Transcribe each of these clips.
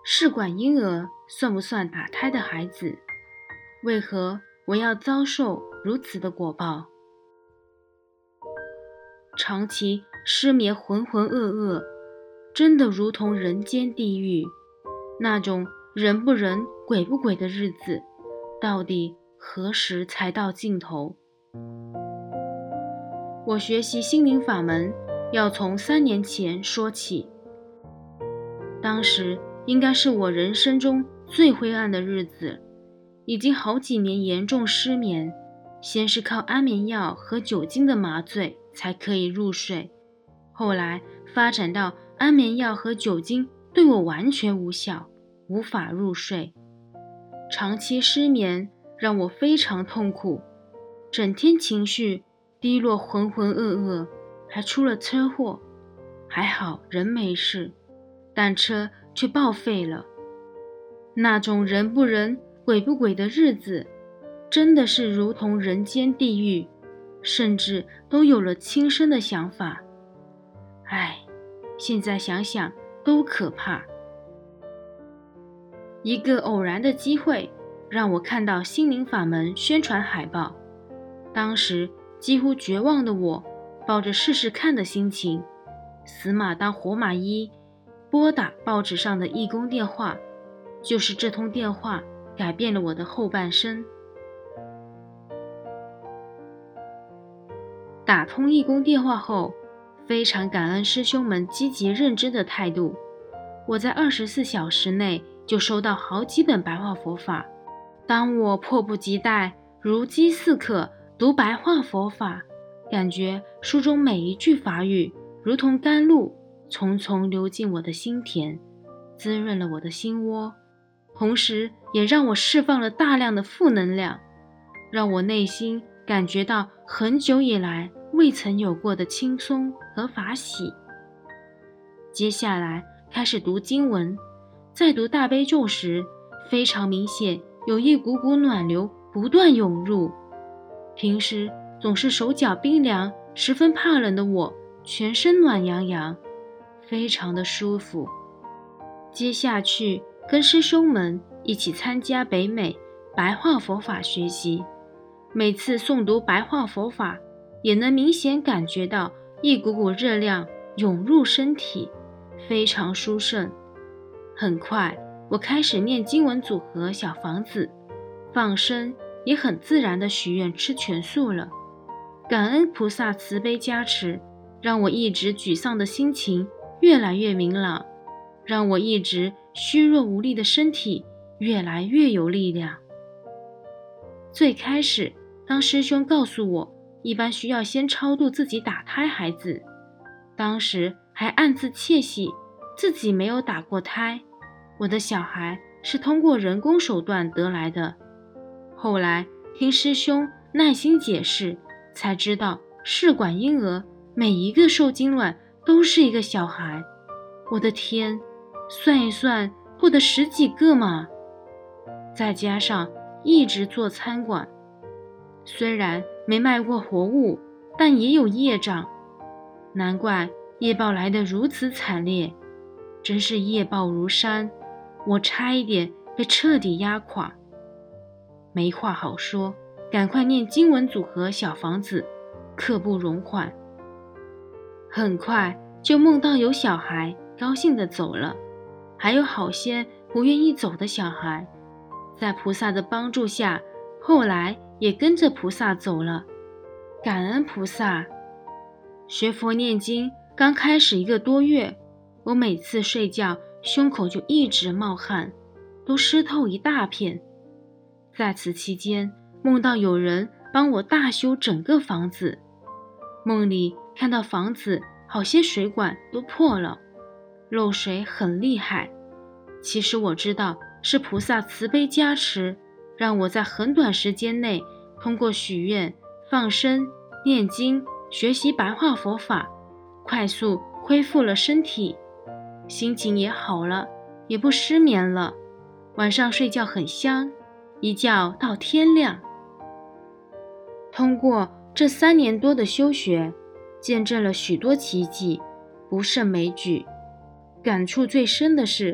试管婴儿算不算打胎的孩子？为何我要遭受如此的果报？长期失眠浑浑噩噩，真的如同人间地狱。那种人不人鬼不鬼的日子，到底何时才到尽头？我学习心灵法门要从3年前说起，当时应该是我人生中最灰暗的日子，已经好几年严重失眠，先是靠安眠药和酒精的麻醉才可以入睡，后来发展到安眠药和酒精对我完全无效，无法入睡。长期失眠让我非常痛苦，整天情绪低落，浑浑噩噩，还出了车祸，还好人没事，但车却报废了。那种人不人鬼不鬼的日子，真的是如同人间地狱，甚至都有了轻生的想法。现在想想都可怕。一个偶然的机会让我看到心灵法门宣传海报，当时几乎绝望的我抱着试试看的心情，死马当活马医，拨打报纸上的义工电话。就是这通电话改变了我的后半生。打通义工电话后，非常感恩师兄们积极认真的态度，我在24小时内就收到好几本白话佛法。当我迫不及待如饥似渴读白话佛法，感觉书中每一句法语如同甘露匆匆流进我的心田，滋润了我的心窝，同时也让我释放了大量的负能量，让我内心感觉到很久以来未曾有过的轻松和法喜。接下来开始读经文，在读大悲咒时，非常明显有一股股暖流不断涌入。平时总是手脚冰凉，十分怕冷的我，全身暖洋洋，非常的舒服。接下去跟师兄们一起参加北美白话佛法学习，每次诵读白话佛法，也能明显感觉到一股股热量涌入身体，非常殊胜。很快我开始念经文组合小房子，放生，也很自然地许愿吃全素了。感恩菩萨慈悲加持，让我一直沮丧的心情越来越明朗，让我一直虚弱无力的身体越来越有力量。最开始当师兄告诉我一般需要先超度自己打胎孩子，当时还暗自窃喜自己没有打过胎，我的小孩是通过人工手段得来的。后来听师兄耐心解释，才知道试管婴儿每一个受精卵都是一个小孩。我的天，算一算过得10几个嘛。再加上一直做餐馆，虽然没卖过活物，但也有业障，难怪业报来得如此惨烈，真是业报如山，我差一点被彻底压垮。没话好说，赶快念经文组合小房子，刻不容缓。很快就梦到有小孩高兴地走了，还有好些不愿意走的小孩，在菩萨的帮助下，后来也跟着菩萨走了。感恩菩萨。学佛念经刚开始1个多月，我每次睡觉胸口就一直冒汗，都湿透一大片。在此期间，梦到有人帮我大修整个房子，梦里看到房子好些水管都破了，漏水很厉害。其实我知道是菩萨慈悲加持，让我在很短时间内通过许愿、放生、念经、学习白话佛法，快速恢复了身体，心情也好了，也不失眠了，晚上睡觉很香，一觉到天亮。通过这3年多的修学，见证了许多奇迹，不胜枚举。感触最深的是，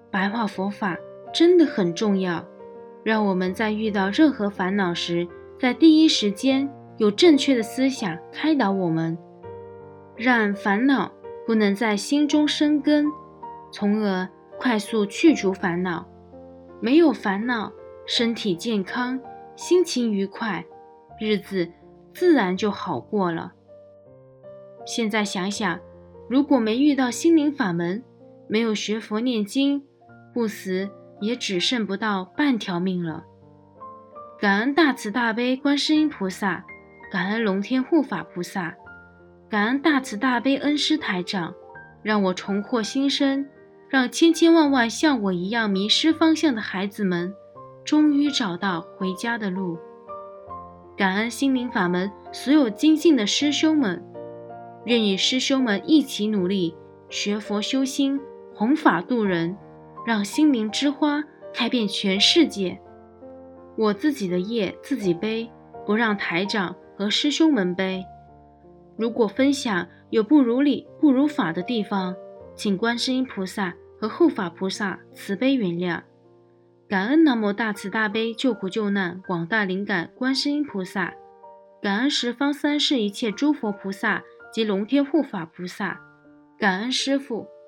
白话佛法真的很重要，让我们在遇到任何烦恼时，在第一时间有正确的思想开导我们，让烦恼不能在心中生根，从而快速去除烦恼。没有烦恼，身体健康，心情愉快，日子自然就好过了。现在想想，如果没遇到心灵法门，没有学佛念经，不死也只剩不到半条命了。感恩大慈大悲观世音菩萨，感恩龙天护法菩萨，感恩大慈大悲恩师台长，让我重获新生，让千千万万像我一样迷失方向的孩子们终于找到回家的路。感恩心灵法门所有精进的师兄们，愿与师兄们一起努力，学佛修心，弘法度人，让心灵之花开遍全世界。我自己的业自己背，不让台长和师兄们背。如果分享有不如理不如法的地方，请观世音菩萨和护法菩萨慈悲原谅。感恩南无大慈大悲救苦救难广大灵感观世音菩萨，感恩十方三世一切诸佛菩萨及龙天护法菩萨，感恩师父